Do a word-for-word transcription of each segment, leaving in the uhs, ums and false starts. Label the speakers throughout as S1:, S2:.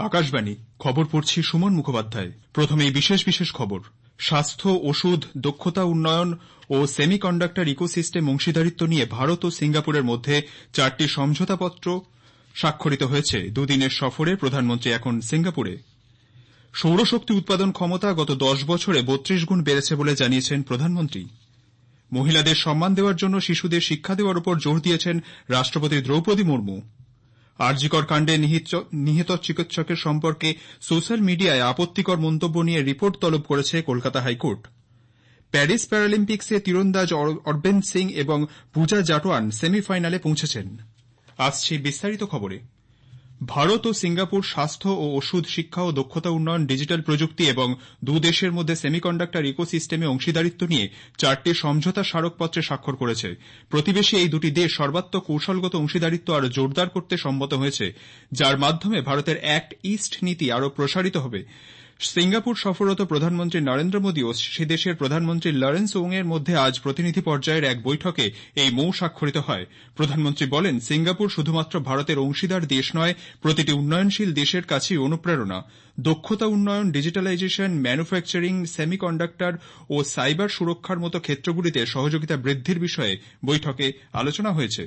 S1: আকাশবাণী খবর পড়ছি সুমন মুখোপাধ্যায়। প্রথমেই বিশেষ বিশেষ খবর। স্বাস্থ্য, ওষুধ, দক্ষতা উন্নয়ন ও সেমিকন্ডাক্টর ইকোসিস্টেম অংশীদারিত্ব নিয়ে ভারত ও সিঙ্গাপুরের মধ্যে চারটি সমঝোতাপত্র স্বাক্ষরিত হয়েছে। দুদিনের সফরে প্রধানমন্ত্রী এখন সিঙ্গাপুরে। সৌরশক্তি উৎপাদন ক্ষমতা গত দশ বছরে বত্রিশ গুণ বেড়েছে বলে জানিয়েছেন প্রধানমন্ত্রী। মহিলাদের সম্মান দেওয়ার জন্য শিশুদের শিক্ষা দেওয়ার উপর জোর দিয়েছেন রাষ্ট্রপতি দ্রৌপদী মুর্মু। আরজিকর কাণ্ডে নিহত চিকিৎসকের সম্পর্কে সোশ্যাল মিডিয়ায় আপত্তিকর মন্তব্য নিয়ে রিপোর্ট তলব করেছে কলকাতা হাইকোর্ট। প্যারিস প্যারালিম্পিক্সে তীরন্দাজ অরবিন্দ সিং এবং পূজা জাটোয়ান সেমিফাইনালে পৌঁছেছেন। আসছি বিস্তারিত খবরে। ভারত ও সিঙ্গাপুর স্বাস্থ্য ও ওষুধ, শিক্ষা ও দক্ষতা উন্নয়ন, ডিজিটাল প্রযুক্তি এবং দুদেশের মধ্যে সেমিকন্ডাক্টর ইকোসিস্টেমে অংশীদারিত্ব নিয়ে চারটি সমঝোতা স্মারকপত্রে স্বাক্ষর করেছে। প্রতিবেশী এই দুটি দেশ সর্বাত্মক কৌশলগত অংশীদারিত্ব আরও জোরদার করতে সম্মত হয়েছে, যার মাধ্যমে ভারতের অ্যাক্ট ইস্ট নীতি আরও প্রসারিত হবে। সিঙ্গাপুর সফররত প্রধানমন্ত্রী নরেন্দ্র মোদী ও সে দেশের প্রধানমন্ত্রী লরেন্স ওং এর মধ্যে আজ প্রতিনিধি পর্যায়ের এক বৈঠকে এই মৌ স্বাক্ষরিত হয়। প্রধানমন্ত্রী বলেন, সিঙ্গাপুর শুধুমাত্র ভারতের অংশীদার দেশ নয়, প্রতিটি উন্নয়নশীল দেশের কাছেই অনুপ্রেরণা। দক্ষতা উন্নয়ন, ডিজিটালাইজেশন, ম্যানুফ্যাকচারিং, সেমিকন্ডাক্টর ও সাইবার সুরক্ষার মতো ক্ষেত্রগুলিতে সহযোগিতা বৃদ্ধির বিষয়ে বৈঠকে আলোচনা হয়েছে।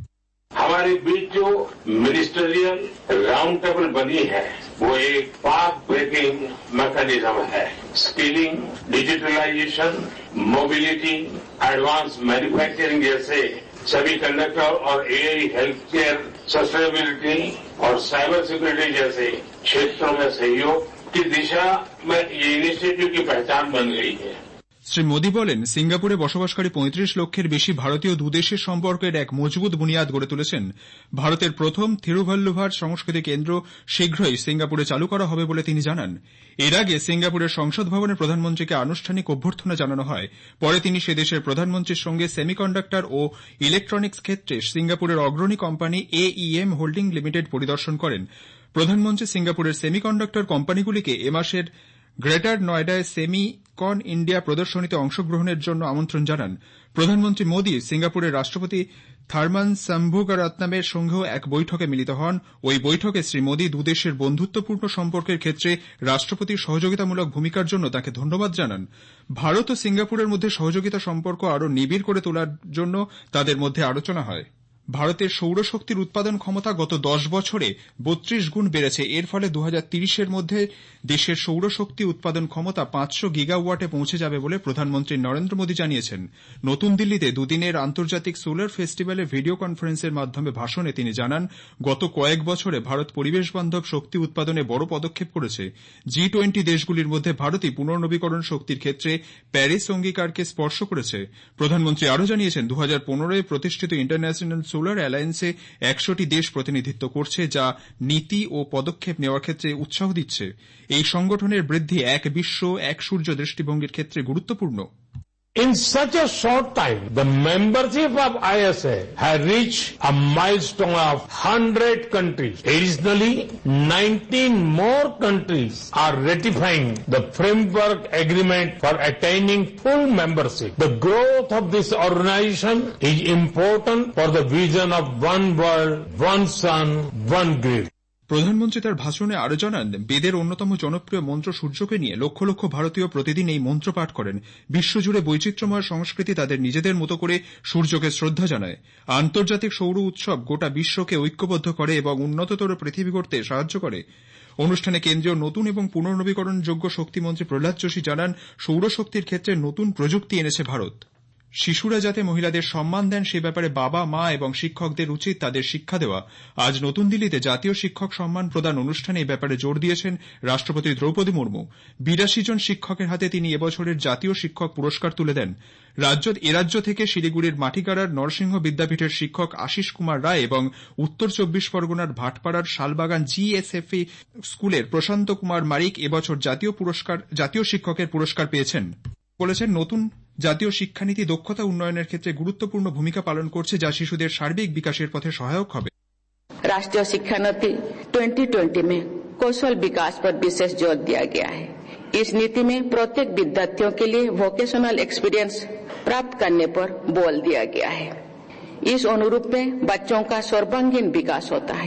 S2: हमारे बीच जो मिनिस्टरियल राउंड टेबल बनी है वो एक पाथ ब्रेकिंग मैकेनिज्म है। Skilling, digitalisation, mobility, advance manufacturing जैसे सेमीकंडक्टर और एआई, हेल्थ केयर, सस्टेनेबिलिटी और साइबर सिक्योरिटी जैसे क्षेत्रों में सहयोग की दिशा में ये इनिशिएटिव की पहचान बन गई है।
S1: শ্রী মোদী বলেন, সিঙ্গাপুরে বসবাসকারী পঁয়ত্রিশ লক্ষের বেশি ভারতীয় দুদেশের সম্পর্কের এক মজবুত বুনিয়াদ গড়ে তুলেছেন। ভারতের প্রথম থিরুভাল্লুভার সংস্কৃতি কেন্দ্র শীঘ্রই সিঙ্গাপুরে চালু করা হবে বলে তিনি জানান। এর আগে সিঙ্গাপুরের সংসদ ভবনে প্রধানমন্ত্রীকে আনুষ্ঠানিক অভ্যর্থনা জানানো হয়। পরে তিনি সে দেশের প্রধানমন্ত্রীর সঙ্গে সেমিকন্ডাক্টর ও ইলেকট্রনিক্স ক্ষেত্রে সিঙ্গাপুরের অগ্রণী কোম্পানি এইএম হোল্ডিং লিমিটেড পরিদর্শন করেন। প্রধানমন্ত্রী সিঙ্গাপুরের সেমিকন্ডাক্টর কোম্পানিগুলিকে এ মাসের গ্রেটার নয়ডায় সেমিকন ইন্ডিয়া প্রদর্শনীতে অংশগ্রহণের জন্য আমন্ত্রণ জানান। প্রধানমন্ত্রী মোদী সিঙ্গাপুরের রাষ্ট্রপতি থার্মান সাম্ভুগারাত্নামের সঙ্গেও এক বৈঠকে মিলিত হন। ওই বৈঠকে শ্রী মোদী দুদেশের বন্ধুত্বপূর্ণ সম্পর্কের ক্ষেত্রে রাষ্ট্রপতির সহযোগিতামূলক ভূমিকার জন্য তাঁকে ধন্যবাদ জানান। ভারত ও সিঙ্গাপুরের মধ্যে সহযোগিতা সম্পর্ক আরও নিবিড় করে তোলার জন্য তাদের মধ্যে আলোচনা হয়। ভারতের সৌরশক্তির উৎপাদন ক্ষমতা গত দশ বছরে বত্রিশ গুণ বেড়েছে। এর ফলে দু হাজার তিরিশের মধ্যে দেশের সৌরশক্তি উৎপাদন ক্ষমতা পাঁচশো গিগাওয়াটে পৌঁছে যাবে বলে প্রধানমন্ত্রী নরেন্দ্র মোদী জানিয়েছেন। নতুন দিল্লিতে দুদিনের আন্তর্জাতিক সোলার ফেস্টিভ্যালে ভিডিও কনফারেন্সের মাধ্যমে ভাষণে তিনি জানান, গত কয়েক বছরে ভারত পরিবেশ বান্ধব শক্তি উৎপাদনে বড় পদক্ষেপ করেছে। জি টোয়েন্টি দেশগুলির মধ্যে ভারতই পুনর্নবীকরণ শক্তির ক্ষেত্রে প্যারিস অঙ্গীকারকে স্পর্শ করেছে। প্রধানমন্ত্রী আরও জানিয়েছেন, দু হাজার পনেরোয় প্রতিষ্ঠিত ইন্টারন্যাশনাল সোলার অ্যালায়েন্সে একশোটি দেশ প্রতিনিধিত্ব করছে, যা নীতি ও পদক্ষেপ নেওয়ার ক্ষেত্রে উৎসাহ দিচ্ছে। এই সংগঠনের বৃদ্ধি এক বিশ্ব এক সূর্য দৃষ্টিভঙ্গির ক্ষেত্রে গুরুত্বপূর্ণ।
S3: In such a short time, the membership of I S A has reached a milestone of one hundred countries. Additionally, nineteen more countries are ratifying the framework agreement for attaining full membership. The growth of this organization is important for the vision of one world, one sun, one grid.
S1: প্রধানমন্ত্রী তার ভাষণে আরও জানান, বেদের অন্যতম জনপ্রিয় মন্ত্র সূর্যকে নিয়ে লক্ষ লক্ষ ভারতীয় প্রতিদিন এই মন্ত্র পাঠ করেন। বিশ্বজুড়ে বৈচিত্র্যময় সংস্কৃতি তাদের নিজেদের মতো করে সূর্যকে শ্রদ্ধা জানায়। আন্তর্জাতিক সৌর উৎসব গোটা বিশ্বকে ঐক্যবদ্ধ করে এবং উন্নততর পৃথিবী গড়তে সাহায্য করে। অনুষ্ঠানে কেন্দ্রীয় নতুন এবং পুনর্নবীকরণযোগ্য শক্তিমন্ত্রী প্রহ্লাদ যোশী জানান, সৌরশক্তির ক্ষেত্রে নতুন প্রযুক্তি এনেছে ভারত। শিশুরা যাতে মহিলাদের সম্মান দেন সে ব্যাপারে বাবা, মা এবং শিক্ষকদের উচিত তাদের শিক্ষা দেওয়া। আজ নতুন দিল্লিতে জাতীয় শিক্ষক সম্মান প্রদান অনুষ্ঠানে এই ব্যাপারে জোর দিয়েছেন রাষ্ট্রপতি দ্রৌপদী মুর্মু। বিরাশি জন শিক্ষকের হাতে তিনি এবছরের জাতীয় শিক্ষক পুরস্কার তুলে দেন। এ রাজ্য থেকে শিলিগুড়ির মাটিগাড়ার নরসিংহ বিদ্যাপীঠের শিক্ষক আশিস কুমার রায় এবং উত্তর চব্বিশ পরগনার ভাটপাড়ার শালবাগান জিএসএফই স্কুলের প্রশান্ত কুমার মারিক এবছর জাতীয় পুরস্কার জাতীয় শিক্ষকের পুরস্কার পেয়েছেন। বলেছেন, নতুন জাতীয় শিক্ষানীতি দক্ষতা উন্নয়নের ক্ষেত্রে গুরুত্বপূর্ণ ভূমিকা পালন করছে, যা শিশুদের সার্বিক বিকাশের পথে সহায়ক হবে।
S4: राष्ट्रीय शिक्षा नीति ट्वेंटी ट्वेंटी में कौशल विकास पर विशेष जोर दिया गया है। इस नीति में प्रत्येक विद्यार्थियों के लिए वोकेशनल एक्सपीरियंस प्राप्त करने पर बल दिया गया है। इस अनुरूप में बच्चों का सर्वांगीण विकास होता है।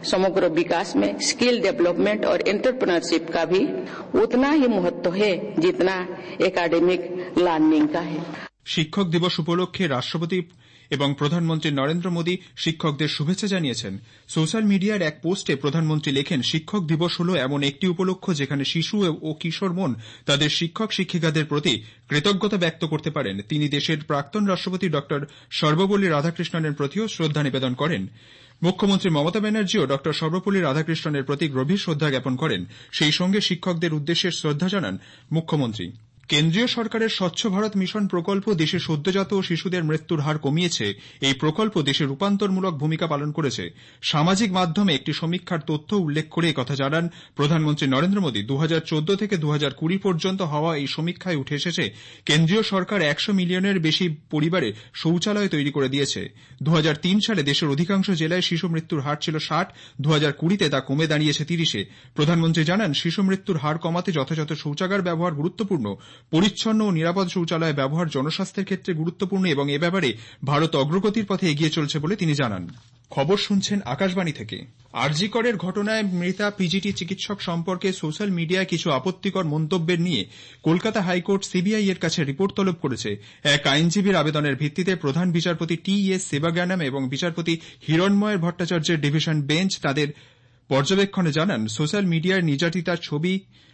S4: समग्र विकास में स्किल डेवलपमेंट और एंटरप्रेन्योरशिप का भी उतना ही महत्व है जितना एकेडमिक लर्निंग का है।
S1: শিক্ষক দিবস উপলক্ষে রাষ্ট্রপতি এবং প্রধানমন্ত্রী নরেন্দ্র মোদী শিক্ষকদের শুভেচ্ছা জানিয়েছেন। সোশ্যাল মিডিয়ার এক পোস্টে প্রধানমন্ত্রী লেখেন, শিক্ষক দিবস হল এমন একটি উপলক্ষ যেখানে শিশু ও কিশোর মন তাদের শিক্ষক শিক্ষিকাদের প্রতি কৃতজ্ঞতা ব্যক্ত করতে পারেন। তিনি দেশের প্রাক্তন রাষ্ট্রপতি ড সর্বপল্লী রাধাকৃষ্ণনের প্রতিও শ্রদ্ধা নিবেদন করেন। মুখ্যমন্ত্রী মমতা ব্যানার্জিও ড সর্বপল্লী রাধাকৃষ্ণনের প্রতি গভীর শ্রদ্ধা জ্ঞাপন করেন। সেই সঙ্গে শিক্ষকদের উদ্দেশ্যে শ্রদ্ধা জানান মুখ্যমন্ত্রী। কেন্দ্রীয় সরকারের স্বচ্ছ ভারত মিশন প্রকল্প দেশে সদ্যজাত ও শিশুদের মৃত্যুর হার কমিয়েছে। এই প্রকল্প দেশে রূপান্তরমূলক ভূমিকা পালন করেছে। সামাজিক মাধ্যমে একটি সমীক্ষার তথ্য উল্লেখ করে একথা জানান প্রধানমন্ত্রী নরেন্দ্র মোদী। দু হাজার চোদ্দ থেকে দু হাজার কুড়ি পর্যন্ত হওয়া এই সমীক্ষায় উঠে এসেছে কেন্দ্রীয় সরকার একশো মিলিয়নের বেশি পরিবারে শৌচালয় তৈরি করে দিয়েছে। দু হাজার তিন সালে দেশের অধিকাংশ জেলায় শিশু মৃত্যুর হার ছিল ষাট, দু হাজার কুড়িতে তা কমে দাঁড়িয়েছে তিরিশে। প্রধানমন্ত্রী জানান, শিশু মৃত্যুর হার কমাতে যথাযথ শৌচাগার ব্যবহার গুরুত্বপূর্ণ। পরিচ্ছন্ন ও নিরাপদ শৌচালয় ব্যবহার জনস্বাস্থ্যের ক্ষেত্রে গুরুত্বপূর্ণ এবং এ ব্যাপারে ভারত অগ্রগতির পথে এগিয়ে চলছে বলে তিনি জানান। খবর শুনছেন আকাশবাণী থেকে। আরজি করের ঘটনায় মৃতা পিজিটি চিকিৎসক সম্পর্কে সোশ্যাল মিডিয়ায় কিছু আপত্তিকর মন্তব্যের নিয়ে কলকাতা হাইকোর্ট সিবিআই এর কাছে রিপোর্ট তলব করেছে। এক আইনজীবীর আবেদনের ভিত্তিতে প্রধান বিচারপতি টি এস সেবাজ্ঞানম এবং বিচারপতি হিরণময় ভট্টাচার্যের ডিভিশন বেঞ্চ তাদের পর্যবেক্ষণে জানান, সোশ্যাল মিডিয়ায় নির্যাতিতার ছবি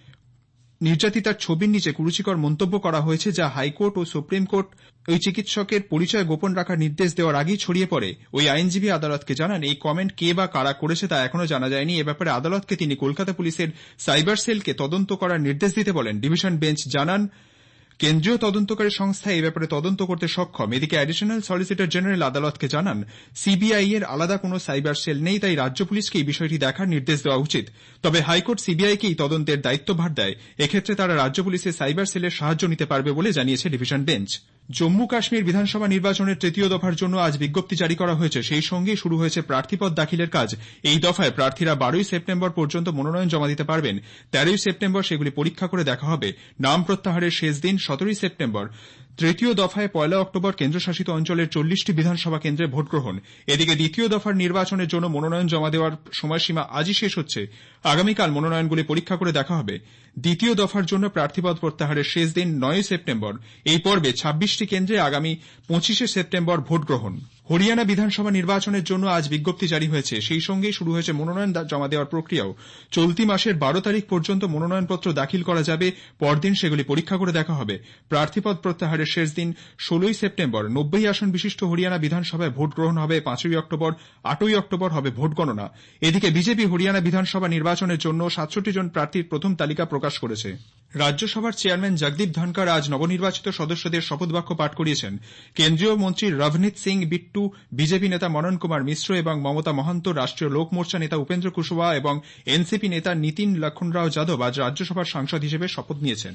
S1: নির্যাতিতার ছবির নিচে কুরুচিকর মন্তব্য করা হয়েছে, যা হাইকোর্ট ও সুপ্রিম কোর্ট ওই চিকিৎসকের পরিচয় গোপন রাখার নির্দেশ দেওয়ার আগেই ছড়িয়ে পড়ে। ওই আইনজীবী আদালতকে জানান, এই কমেন্ট কে বা কারা করেছে তা এখনো জানা যায়নি। এ ব্যাপারে আদালতকে তিনি কলকাতা পুলিশের সাইবার সেলকে তদন্ত করার নির্দেশ দিতে বলেন। ডিভিশন বেঞ্চ জানান, কেন্দ্রীয় তদন্তকারী সংস্থা এই ব্যাপারে তদন্ত করতে সক্ষম। এদিকে অ্যাডিশনাল সলিসিটর জেনারেল আদালতকে জানান, সিবিআই এর আলাদা কোনো সাইবার সেল নেই, তাই রাজ্য পুলিশকে এই বিষয়টি দেখার নির্দেশ দেওয়া উচিত। তবে হাইকোর্ট সিবিআইকেই তদন্তের দায়িত্বভার দেয়। এক্ষেত্রে তারা রাজ্য পুলিশের সাইবার সেলের সাহায্য নিতে পারবে বলে জানিয়েছে ডিভিশন বেঞ্চ। জম্মু কাশ্মীর বিধানসভা নির্বাচনের তৃতীয় দফার জন্য আজ বিজ্ঞপ্তি জারি করা হয়েছে। সেই সঙ্গে শুরু হয়েছে প্রার্থীপদ দাখিলের কাজ। এই দফায় প্রার্থীরা বারোই সেপ্টেম্বর পর্যন্ত মনোনয়ন জমা দিতে পারবেন। তেরোই সেপ্টেম্বর সেগুলি পরীক্ষা করে দেখা হবে। নাম প্রত্যাহারের শেষ দিন সতেরোই সেপ্টেম্বর। তৃতীয় দফায় পয়লা অক্টোবর কেন্দ্রশাসিত অঞ্চলের চল্লিশটি বিধানসভা কেন্দ্রে ভোট গ্রহণ। এদিকে দ্বিতীয় দফার নির্বাচনের জন্য মনোনয়ন জমা দেওয়ার সময়সীমা আজই শেষ হচ্ছে। আগামীকাল মনোনয়নগুলি পরীক্ষা করে দেখা হবে। দ্বিতীয় দফার জন্য প্রার্থীপদ প্রত্যাহারের শেষ দিন নয়ই সেপ্টেম্বর। এই পর্বে ছাব্বিশটি কেন্দ্রে আগামী পঁচিশে সেপ্টেম্বর ভোট গ্রহণ। হরিয়ানা বিধানসভা নির্বাচনের জন্য আজ বিজ্ঞপ্তি জারি হয়েছে। সেই সঙ্গেই শুরু হয়েছে মনোনয়ন জমা দেওয়ার প্রক্রিয়াও। চলতি মাসের বারো তারিখ পর্যন্ত মনোনয়নপত্র দাখিল করা যাবে। পরদিন সেগুলি পরীক্ষা করে দেখা হবে। প্রার্থীপদ প্রত্যাহারের শেষ দিন ষোলোই সেপ্টেম্বর। নব্বই আসন বিশিষ্ট হরিয়ানা বিধানসভায় ভোট গ্রহণ হবে পাঁচই অক্টোবর। আটই অক্টোবর হবে ভোট গণনা। এদিকে বিজেপি হরিয়ানা বিধানসভা নির্বাচনের জন্য সাতষট্টি জন প্রার্থীর প্রথম তালিকা প্রকাশ করেছে। রাজ্যসভার চেয়ারম্যান জগদীপ ধনকর আজ নবনির্বাচিত সদস্যদের শপথবাক্য পাঠ করিয়েছেন। কেন্দ্রীয় মন্ত্রী রভনীত সিং বিট্টু, বিজেপি নেতা মনন কুমার মিশ্র এবং মমতা মহান্ত, রাষ্ট্রীয় লোক মোর্চা নেতা উপেন্দ্র কুশওয়াহা এবং এনসিপি নেতা নীতিন লক্ষণরাও যাদব আজ রাজ্যসভার সাংসদ হিসেবে শপথ নিয়েছেন।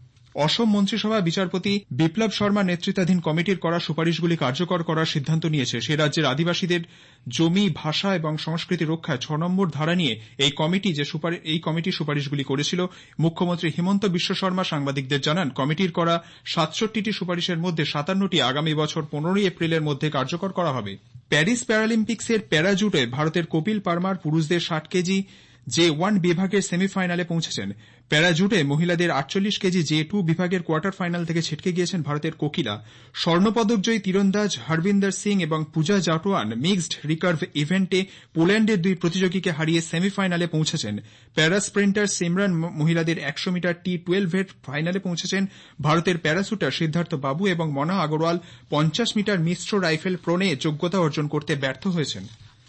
S1: অসম মন্ত্রিসভা বিচারপতি বিপ্লব শর্মা নেতৃত্বাধীন কমিটির করা সুপারিশগুলি কার্যকর করার সিদ্ধান্ত নিয়েছে। সে রাজ্যের আদিবাসীদের জমি, ভাষা এবং সংস্কৃতি রক্ষায় ছ নম্বর ধারা নিয়ে এই কমিটি যে এই কমিটি সুপারিশগুলি করেছিল। মুখ্যমন্ত্রী হিমন্ত বিশ্ব শর্মা সাংবাদিকদের জানান, কমিটির করা সাতষট্টিটি সুপারিশের মধ্যে সাতান্নটি আগামী বছর পনেরোই এপ্রিলের মধ্যে কার্যকর করা হবে। প্যারিস প্যারালিম্পিক্সের প্যারাজুটে ভারতের কপিল পারমার পুরুষদের ষাট কেজি জে ওয়ান বিভাগের সেমিফাইনালে পৌঁছেছেন। প্যারাজুটে মহিলাদের আটচল্লিশ কেজি জে টু বিভাগের কোয়ার্টার ফাইনাল থেকে ছিটকে গিয়েছেন ভারতের কোকিলা। স্বর্ণপদকজয়ী তীরন্দাজ হরবিন্দর সিং এবং পূজা জাটোয়ান মিক্সড রিকার্ভ ইভেন্টে পোল্যান্ডের দুই প্রতিযোগীকে হারিয়ে সেমিফাইনালে পৌঁছেছেন। প্যারা স্প্রিন্টার সিমরান মহিলাদের একশো মিটার টি টুয়েলভ এর ফাইনালে পৌঁছেছেন। ভারতের প্যারাশুটার সিদ্ধার্থ বাবু এবং মনা আগরওয়াল পঞ্চাশ মিটার মিশ্র রাইফেল প্রণে যোগ্যতা অর্জন করতে ব্যর্থ হয়েছেন।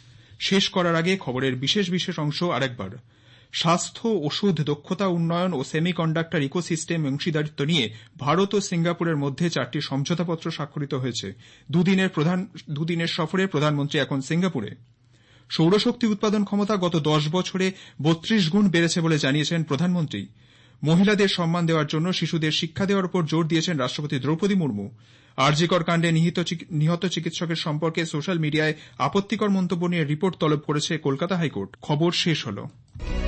S1: শেষ করার আগে খবরের বিশেষ বিশেষ অংশ আরেকবার। স্বাস্থ্য, ওষুধ, দক্ষতা উন্নয়ন ও সেমিকন্ডাক্টর ইকোসিস্টেম অংশীদারিত্ব নিয়ে ভারত ও সিঙ্গাপুরের মধ্যে চারটি সমঝোতাপত্র স্বাক্ষরিত হয়েছে। দুদিনের প্রধান দুদিনের সফরে প্রধানমন্ত্রী এখন সিঙ্গাপুরে। সৌরশক্তি উৎপাদন ক্ষমতা গত দশ বছরে বত্রিশ গুণ বেড়েছে বলে জানিয়েছেন প্রধানমন্ত্রী। মহিলাদের সম্মান দেওয়ার জন্য শিশুদের শিক্ষা দেওয়ার উপর জোর দিয়েছেন রাষ্ট্রপতি দ্রৌপদী মুর্মু। আরজিকর কাণ্ডে নিহত চিকিৎসকের সম্পর্কে সোশ্যাল মিডিয়ায় আপত্তিকর মন্তব্য নিয়ে রিপোর্ট তলব করেছে কলকাতা হাইকোর্ট। খবর শেষ হল।